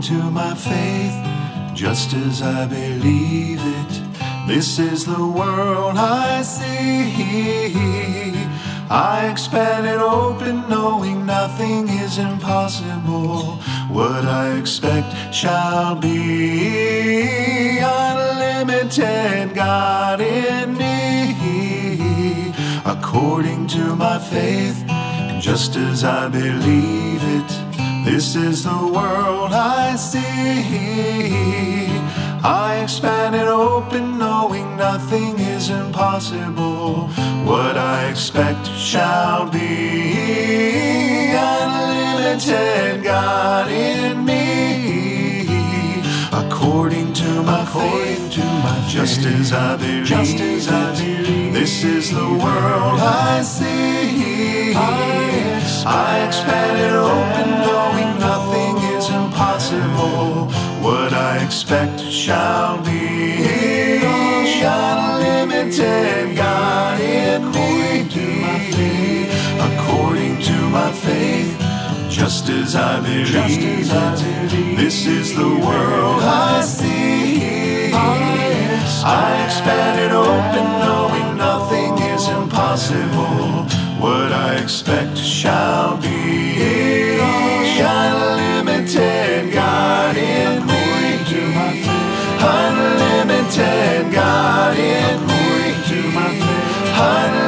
to my faith, just as I believe it. This is the world I see. I expand it open, knowing nothing is impossible. What I expect shall be. Unlimited God in me, according to my faith, just as I believe it. This is the world I see. I expand it open, knowing nothing is impossible. What I expect shall be. Unlimited God in me, according to my faith, just as I believe it. This is the world I see. I expand it open, knowing nothing is impossible. What I expect shall be. Unlimited God in me, according to my faith, just as I believe it. This is the world I see. I expand it open, knowing nothing is impossible. What I expect shall be. Unlimited God in me, unlimited God in me, unlimited